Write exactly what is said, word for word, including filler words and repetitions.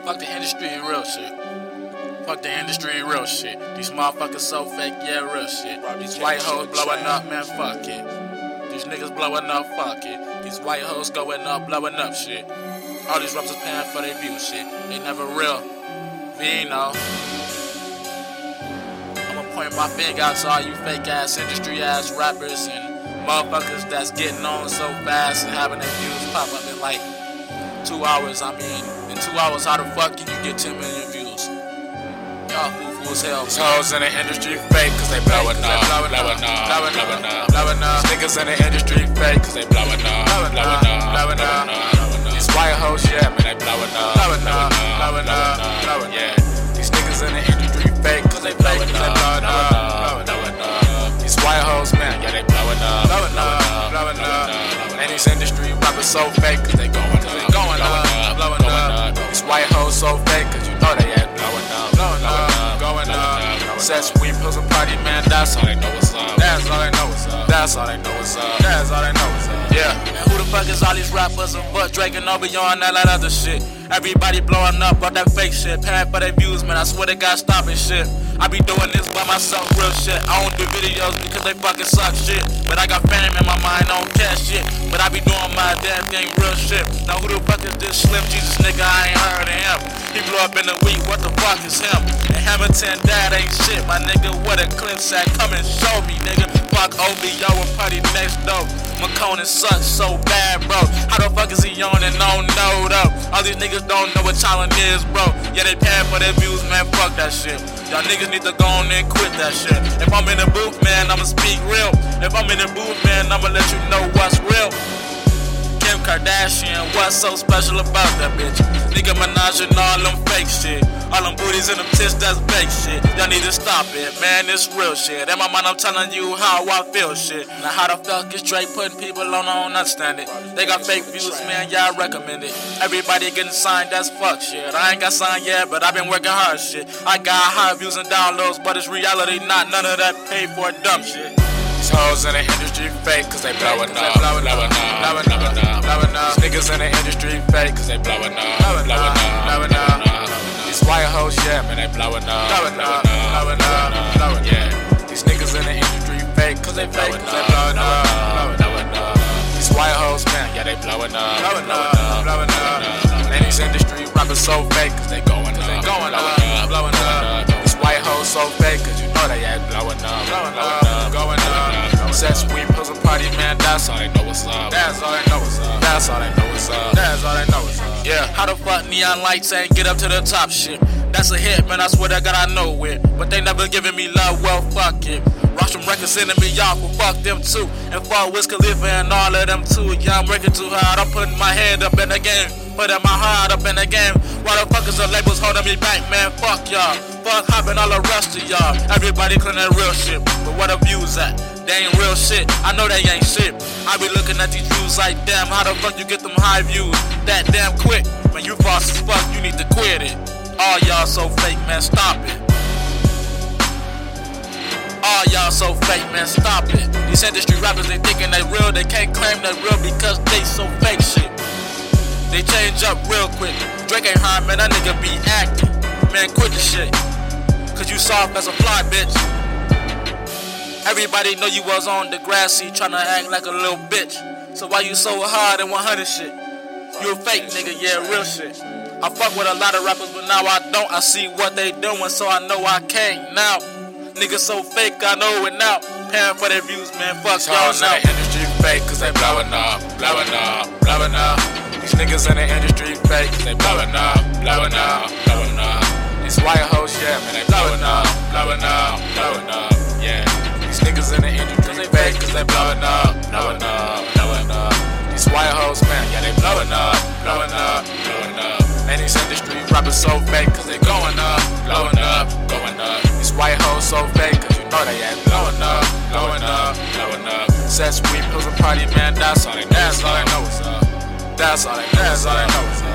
Fuck the industry and real shit. Fuck the industry and real shit. These motherfuckers so fake, yeah, real shit. These white hoes blowing up, man, fuck it. These niggas blowing up, fuck it. These white hoes going up, blowing up shit. All these rappers paying for their views shit. They never real. Vino. I'ma point my finger out to all you fake ass industry ass rappers and motherfuckers that's getting on so fast and having their views pop up in like two hours. I mean, in two hours, how the fuck can you get ten million views? Y'all foo-foo as hell. These hoes in the industry fake cause they blowing up, blowing up, blowing up, blowing up. These niggas in the industry fake cause they blowing up, blowing up, blowing up. These white hoes, yeah, man, they blowing up, blowing up, blowing up, blowing up. Yeah, these niggas in the industry fake cause they blowing up, blowing up, blowing up. These white hoes, man, yeah, they blowing up, blowing up, blowing up. And these industry rappers so fake cause they going up, going up, blowing up. These white hoes so fake cause you know they ain't blowing up, blowing up, going up. Sex, weed, pills, and party, man, that's all they know what's up. That's all they know what's up. That's all they know what's up. That's all they know what's up. Yeah. And who the fuck is all these rappers and butt dragging over beyond all that other shit? Everybody blowing up all that fake shit, paying for their views, man. I swear they got stopping shit. I be doing this by myself, real shit. I don't do videos because they fucking suck shit. But I got fame in my mind, I don't care shit. But I be doing my damn thing, real shit. Now who the fuck is this Slim Jesus nigga? I ain't heard of him. He blew up in a week, what the fuck is him? And Hamilton, that ain't shit, my nigga. What a clip sack, come and show me, nigga. Fuck O B O and party next door. McConan sucks so bad, bro. How the fuck is he on and don't know, though? All these niggas don't know what challenge is, bro. Yeah, they paying for their views, man, fuck that shit. Y'all niggas need to go on and quit that shit. If I'm in the booth, man, I'ma speak real. If I'm in the booth, man, I'ma let you know what's real. Kim Kardashian, what's so special about that bitch? Nigga Minaj and all them fake shit. All them booties and them tits, that's fake shit. Y'all need to stop it, man, it's real shit. In my mind, I'm telling you how I feel shit. Now how the fuck is Drake putting people on, I don't understand it. They got fake views, man, y'all recommend it. Everybody getting signed, that's fuck shit. I ain't got signed yet, but I've been working hard shit. I got high views and downloads, but it's reality, not none of that paid for dumb shit. These hoes in the industry fake cause they blowing up, blowing up, blowing up, blowing up. These niggas in the industry fake cause they blowing up, blowing up, blowing up. These white hoes, yeah, man, they blowing up, blowing up, blowing up, blowing up. Yeah, these niggas in the industry fake cause they fake cause they blowing up, blowing up. These white hoes, man, yeah, they blowing up, blowing up, blowing up. And these industry rappers so fake cause they going up, they going up, blowing up. These white hoes so fake cause you know they ain't blowing up, blowing up, going up. Sex, weed, pills, and party, man, that's all they know what's up. That's all they know what's up. That's all they know what's up. That's all they know what's up. Yeah, how the fuck neon lights ain't get up to the top shit? That's a hit, man, I swear to God I know it. But they never giving me love, well, fuck it. Russian records sending me off, well, fuck them too. And fuck Wiz Khalifa and all of them too. Yeah, I'm working too hard, I'm putting my head up in the game. Putting my heart up in the game. Why the fuck is the labels holding me back, man? Fuck y'all. Fuck hopping all the rest of y'all. Everybody clean that real shit. But where the views at? They ain't real shit. I know they ain't shit. I be looking at these views like, damn, how the fuck you get them high views that damn quick? When you false as fuck, you need to quit it. All y'all so fake, man, stop it. All y'all so fake, man, stop it. These industry rappers, they thinking they real. They can't claim they real because they so fake shit. They change up real quick. Drake ain't hard, man, that nigga be acting. Man, quit the shit. Cause you soft as a fly, bitch. Everybody know you was on the grass seat tryna act like a little bitch. So why you so hard and one hundred shit? You a fake nigga, yeah, real shit. I fuck with a lot of rappers, but now I don't. I see what they doing, so I know I can't now. Niggas so fake, I know it now. Paying for their views, man, fuck y'all now. The industry fake, cause they blowing up, blowing up, blowing up. These niggas in the industry fake, cause they blowing up, blowing up, blowing up. These white hoes, yeah, man, they blowing up, blowing up, blowing up, yeah. These niggas in the industry fake, cause they blowing up, blowing up, blowing up. These white hoes, man, yeah, they blowing up, blowing up, blowing up. And these industry rappers so fake, cause they going up, blowing up, going up. These white hoes so fake, cause you know they ain't blowing up, blowing up, blowing up. Sex, weed, pills, and party, man, that's all they know. That's all they know what's up. That's all they know. That's all they know.